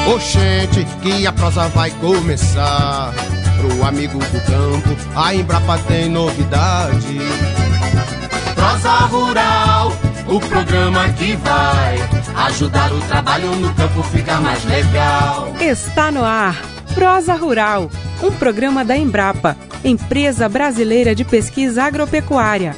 Oxente, que a prosa vai começar. Pro amigo do campo, a Embrapa tem novidade. Prosa Rural, o programa que vai ajudar o trabalho no campo ficar mais legal. Está no ar, Prosa Rural, um programa da Embrapa, Empresa Brasileira de Pesquisa Agropecuária.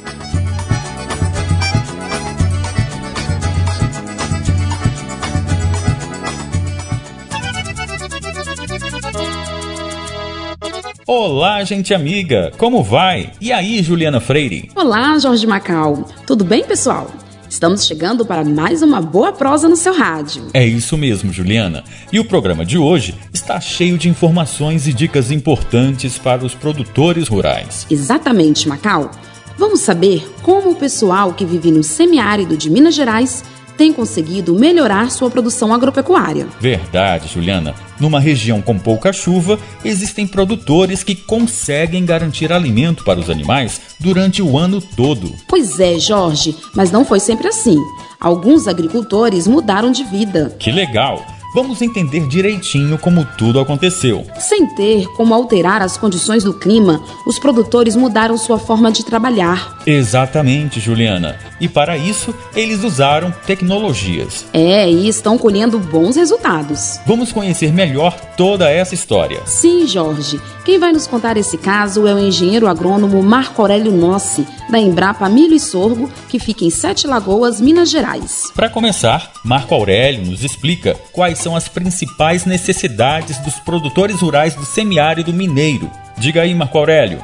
Olá, gente amiga! Como vai? E aí, Juliana Freire? Olá, Jorge Macau. Tudo bem, pessoal? Estamos chegando para mais uma boa prosa no seu rádio. É isso mesmo, Juliana. E o programa de hoje está cheio de informações e dicas importantes para os produtores rurais. Exatamente, Macau. Vamos saber como o pessoal que vive no semiárido de Minas Gerais tem conseguido melhorar sua produção agropecuária. Verdade, Juliana. Numa região com pouca chuva, existem produtores que conseguem garantir alimento para os animais durante o ano todo. Pois é, Jorge, mas não foi sempre assim. Alguns agricultores mudaram de vida. Que legal! Vamos entender direitinho como tudo aconteceu. Sem ter como alterar as condições do clima, os produtores mudaram sua forma de trabalhar. Exatamente, Juliana. E para isso, eles usaram tecnologias. E estão colhendo bons resultados. Vamos conhecer melhor toda essa história. Sim, Jorge. Quem vai nos contar esse caso é o engenheiro agrônomo Marco Aurélio Nossi, da Embrapa Milho e Sorgo, que fica em Sete Lagoas, Minas Gerais. Para começar, Marco Aurélio nos explica quais são as principais necessidades dos produtores rurais do semiárido mineiro. Diga aí, Marco Aurélio.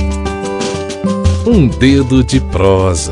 Um dedo de prosa.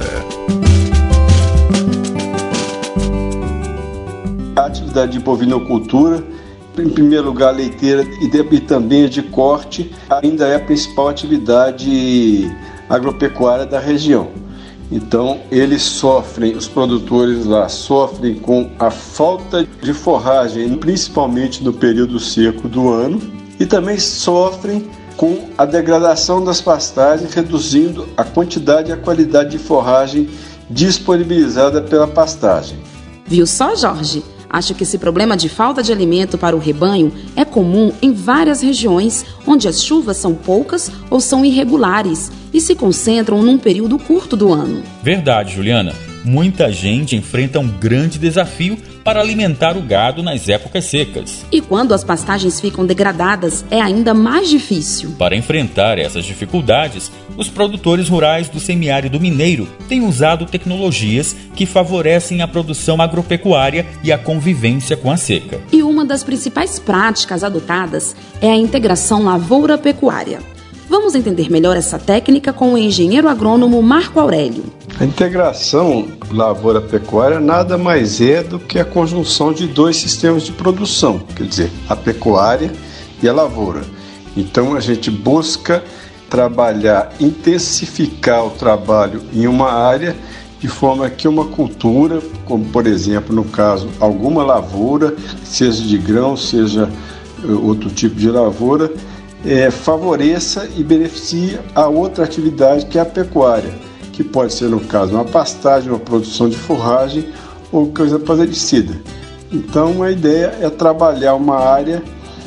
A atividade de bovinocultura, em primeiro lugar leiteira e também de corte, ainda é a principal atividade agropecuária da região. Então os produtores lá sofrem com a falta de forragem, principalmente no período seco do ano, e também sofrem com a degradação das pastagens, reduzindo a quantidade e a qualidade de forragem disponibilizada pela pastagem. Viu só, Jorge? Acho que esse problema de falta de alimento para o rebanho é comum em várias regiões onde as chuvas são poucas ou são irregulares e se concentram num período curto do ano. Verdade, Juliana. Muita gente enfrenta um grande desafio para alimentar o gado nas épocas secas. E quando as pastagens ficam degradadas, é ainda mais difícil. Para enfrentar essas dificuldades, os produtores rurais do semiárido mineiro têm usado tecnologias que favorecem a produção agropecuária e a convivência com a seca. E uma das principais práticas adotadas é a integração lavoura-pecuária. Vamos entender melhor essa técnica com o engenheiro agrônomo Marco Aurélio. A integração lavoura-pecuária nada mais é do que a conjunção de dois sistemas de produção, quer dizer, a pecuária e a lavoura. Então a gente busca trabalhar, intensificar o trabalho em uma área de forma que uma cultura, como por exemplo no caso alguma lavoura, seja de grão, seja outro tipo de lavoura, favoreça e beneficie a outra atividade que é a pecuária, que pode ser no caso uma pastagem, uma produção de forragem ou coisa parecida. Então a ideia é trabalhar uma área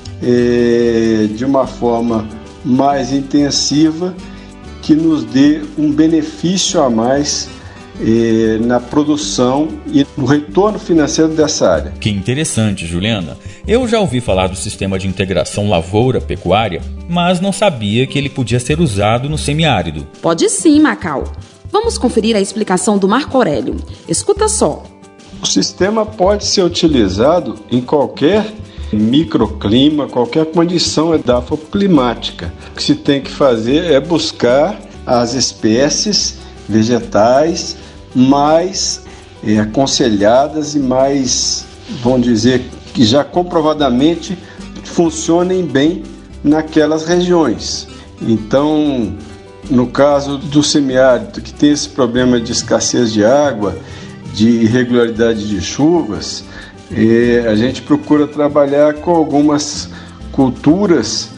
de uma forma mais intensiva que nos dê um benefício a mais na produção e no retorno financeiro dessa área. Que interessante, Juliana. Eu já ouvi falar do sistema de integração lavoura-pecuária, mas não sabia que ele podia ser usado no semiárido. Pode sim, Macau. Vamos conferir a explicação do Marco Aurélio. Escuta só. O sistema pode ser utilizado em qualquer microclima, qualquer condição edafoclimática. O que se tem que fazer é buscar as espécies vegetais mais aconselhadas e mais, vamos dizer, que já comprovadamente funcionem bem naquelas regiões. Então, no caso do semiárido, que tem esse problema de escassez de água, de irregularidade de chuvas, a gente procura trabalhar com algumas culturas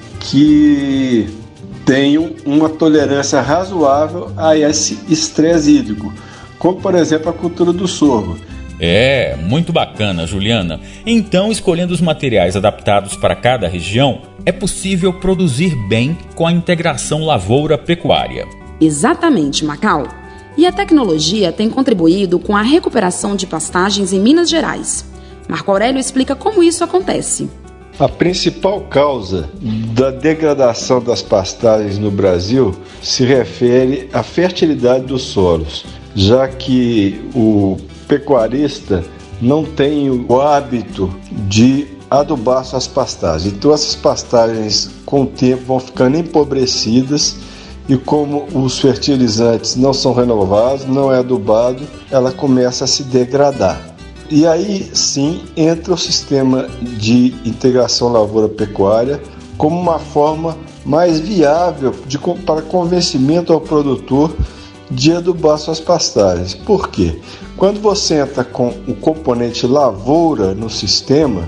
que tenham uma tolerância razoável a esse estresse hídrico, como por exemplo a cultura do sorgo, É, muito bacana, Juliana. Então, escolhendo os materiais adaptados para cada região, é possível produzir bem com a integração lavoura-pecuária. Exatamente, Macau. E a tecnologia tem contribuído com a recuperação de pastagens em Minas Gerais. Marco Aurélio explica como isso acontece. A principal causa da degradação das pastagens no Brasil se refere à fertilidade dos solos, já que o pecuarista não tem o hábito de adubar suas pastagens. Então essas pastagens com o tempo vão ficando empobrecidas e como os fertilizantes não são renovados, não é adubado, ela começa a se degradar. E aí sim entra o sistema de integração lavoura-pecuária como uma forma mais viável para convencimento ao produtor de adubar suas pastagens. Por quê? Quando você entra com o componente lavoura no sistema,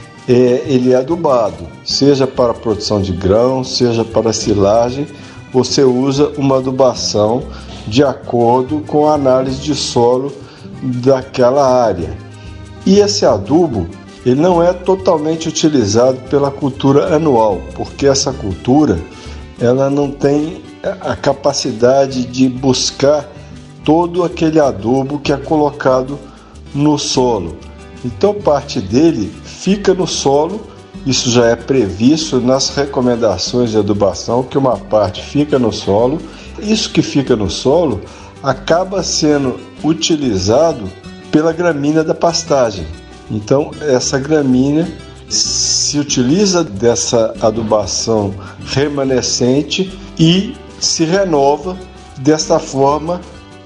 ele é adubado, seja para a produção de grão, seja para a silagem, você usa uma adubação de acordo com a análise de solo daquela área. E esse adubo, ele não é totalmente utilizado pela cultura anual, porque essa cultura ela não tem a capacidade de buscar todo aquele adubo que é colocado no solo. Então parte dele fica no solo, isso já é previsto nas recomendações de adubação, que uma parte fica no solo. Isso que fica no solo acaba sendo utilizado pela gramínea da pastagem. Então essa gramínea se utiliza dessa adubação remanescente e se renova desta forma,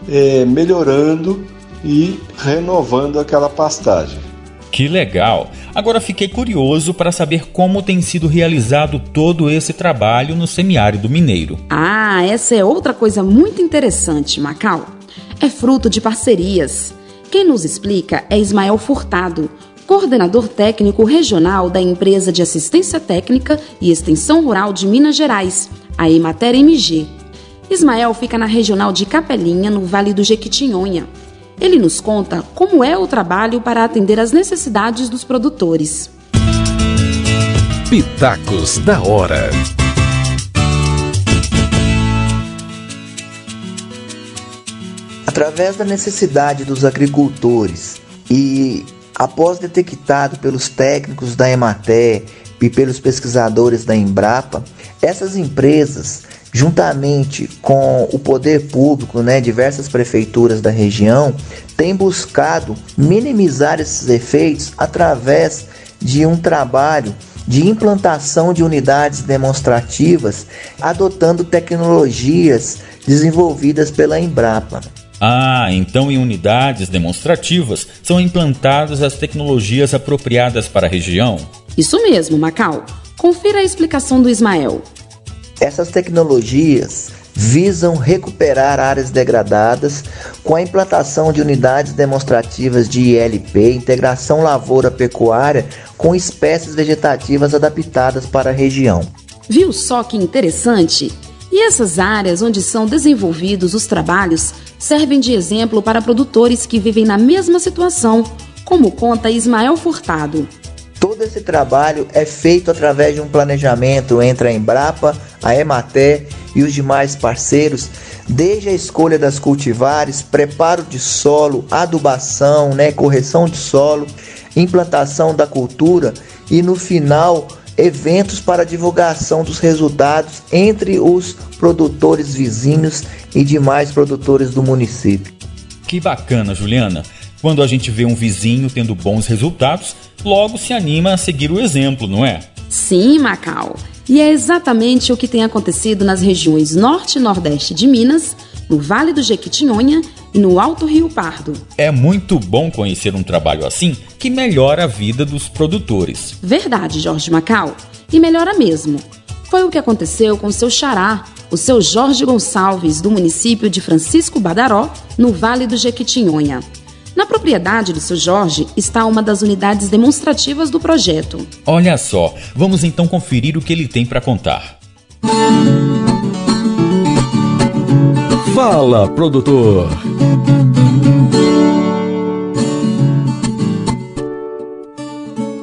melhorando e renovando aquela pastagem. Que legal! Agora fiquei curioso para saber como tem sido realizado todo esse trabalho no semiárido mineiro. Ah, essa é outra coisa muito interessante, Macau. É fruto de parcerias. Quem nos explica é Ismael Furtado, coordenador técnico regional da Empresa de Assistência Técnica e Extensão Rural de Minas Gerais, a Emater MG. Ismael fica na regional de Capelinha, no Vale do Jequitinhonha. Ele nos conta como é o trabalho para atender às necessidades dos produtores. Pitacos da Hora. Através da necessidade dos agricultores e após detectado pelos técnicos da Emater e pelos pesquisadores da Embrapa, essas empresas, juntamente com o poder público, diversas prefeituras da região, têm buscado minimizar esses efeitos através de um trabalho de implantação de unidades demonstrativas, adotando tecnologias desenvolvidas pela Embrapa. Ah, então em unidades demonstrativas são implantadas as tecnologias apropriadas para a região? Isso mesmo, Macau. Confira a explicação do Ismael. Essas tecnologias visam recuperar áreas degradadas com a implantação de unidades demonstrativas de ILP, integração lavoura-pecuária, com espécies vegetativas adaptadas para a região. Viu só que interessante? E essas áreas onde são desenvolvidos os trabalhos servem de exemplo para produtores que vivem na mesma situação, como conta Ismael Furtado. Todo esse trabalho é feito através de um planejamento entre a Embrapa, a Emater e os demais parceiros, desde a escolha das cultivares, preparo de solo, adubação, correção de solo, implantação da cultura e, no final, eventos para divulgação dos resultados entre os produtores vizinhos e demais produtores do município. Que bacana, Juliana! Quando a gente vê um vizinho tendo bons resultados, logo se anima a seguir o exemplo, não é? Sim, Macau. E é exatamente o que tem acontecido nas regiões Norte e Nordeste de Minas, no Vale do Jequitinhonha e no Alto Rio Pardo. É muito bom conhecer um trabalho assim que melhora a vida dos produtores. Verdade, Jorge Macau. E melhora mesmo. Foi o que aconteceu com seu xará, o seu Jorge Gonçalves, do município de Francisco Badaró, no Vale do Jequitinhonha. Na propriedade do seu Jorge está uma das unidades demonstrativas do projeto. Olha só, vamos então conferir o que ele tem para contar. Fala, produtor!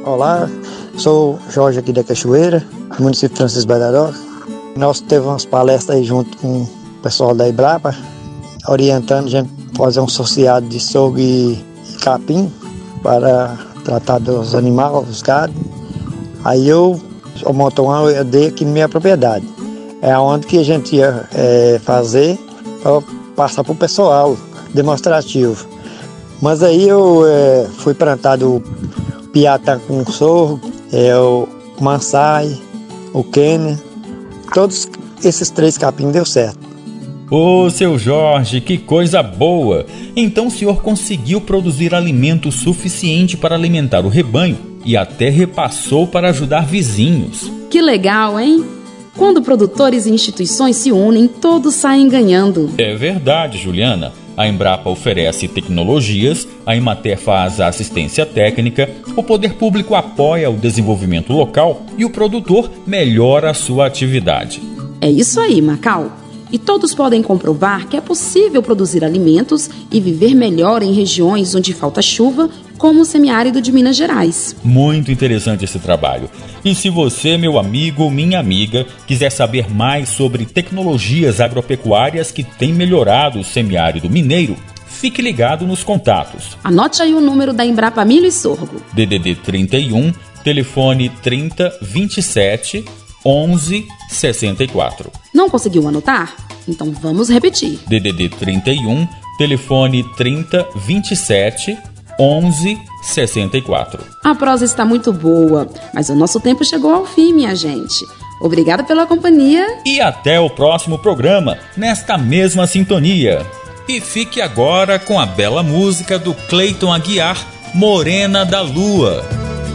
Olá, sou Jorge aqui da Cachoeira, município Francisco Badadó. Nós teve umas palestras aí junto com o pessoal da Embrapa, orientando a gente a fazer um associado de sorgo e capim para tratar dos animais, dos gados. Aí eu montei uma OED aqui na minha propriedade. É onde que a gente ia fazer para passar para o pessoal, demonstrativo. Mas aí eu fui plantado o piatã com sorgo, o mansai, o quênia, todos esses 3 capim deu certo. Ô, seu Jorge, que coisa boa! Então o senhor conseguiu produzir alimento suficiente para alimentar o rebanho e até repassou para ajudar vizinhos. Que legal, hein? Quando produtores e instituições se unem, todos saem ganhando. É verdade, Juliana. A Embrapa oferece tecnologias, a Emater faz a assistência técnica, o poder público apoia o desenvolvimento local e o produtor melhora a sua atividade. É isso aí, Macau. E todos podem comprovar que é possível produzir alimentos e viver melhor em regiões onde falta chuva, como o semiárido de Minas Gerais. Muito interessante esse trabalho. E se você, meu amigo, minha amiga, quiser saber mais sobre tecnologias agropecuárias que têm melhorado o semiárido mineiro, fique ligado nos contatos. Anote aí o número da Embrapa Milho e Sorgo. DDD 31, telefone 30 27 11 64. Não conseguiu anotar? Então vamos repetir. DDD 31, telefone 30 27 11 64. A prosa está muito boa, mas o nosso tempo chegou ao fim, minha gente. Obrigada pela companhia. E até o próximo programa, nesta mesma sintonia. E fique agora com a bela música do Cleiton Aguiar, Morena da Lua.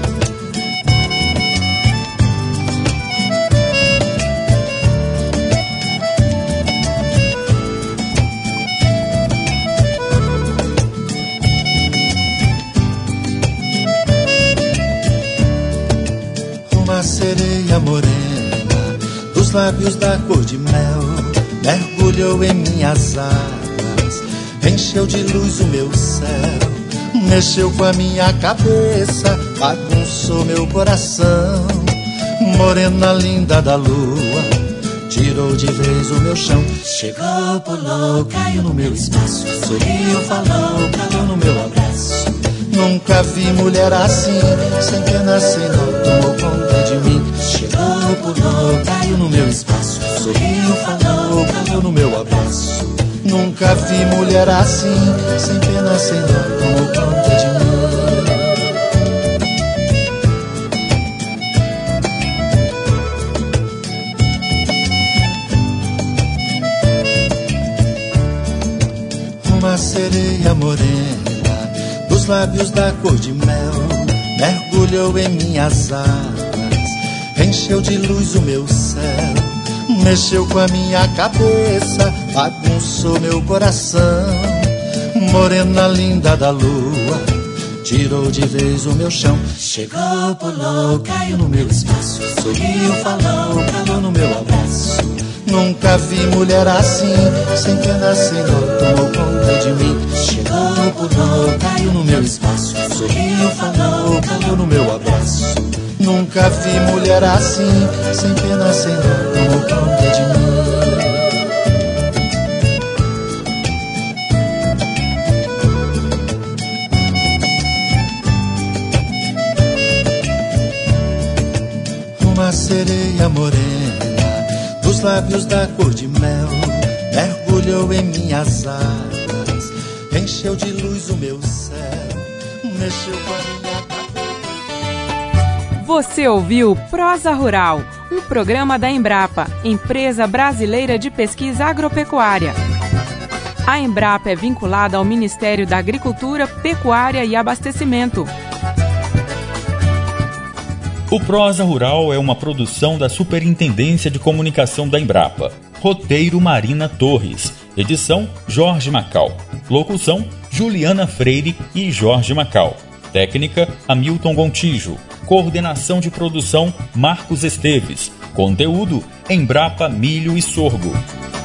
Uma sereia morena, dos lábios da cor de mel, mergulhou em minhas águas, encheu de luz o meu céu, mexeu com a minha cabeça, bagunçou meu coração. Morena linda da lua, tirou de vez o meu chão. Chegou, pulou, caiu no meu espaço, sorriu, falou, calou no meu abraço. Nunca vi mulher assim, sem pena, sem dó, tomou conta de mim. Chegou, pulou, caiu no meu espaço, sorriu, falou, calou no meu abraço. Nunca vi mulher assim, sem pena, sem dó, tomou conta de mim. Uma sereia morena, dos lábios da cor de mel, mergulhou em minhas águas, encheu de luz o meu céu, mexeu com a minha cabeça, bagunçou meu coração. Morena linda da lua, tirou de vez o meu chão. Chegou, pulou, caiu no meu espaço, sorriu, falou, calou no meu abraço. Nunca vi mulher assim, sem pena, sem dó, tomou conta de mim. Chegou, pulou, caiu no meu espaço, sorriu, falou, calou no meu abraço. Nunca vi mulher assim, sem pena, sem dó, tomou conta de mim. Uma sereia morena, dos lábios da cor de mel, mergulhou em minhas águas, encheu de luz o meu céu, mexeu com a minha cabeça. Você ouviu Prosa Rural, um programa da Embrapa, Empresa Brasileira de Pesquisa Agropecuária. A Embrapa é vinculada ao Ministério da Agricultura, Pecuária e Abastecimento. O Prosa Rural é uma produção da Superintendência de Comunicação da Embrapa. Roteiro Marina Torres. Edição Jorge Macau. Locução Juliana Freire e Jorge Macau. Técnica Hamilton Gontijo. Coordenação de produção Marcos Esteves. Conteúdo Embrapa Milho e Sorgo.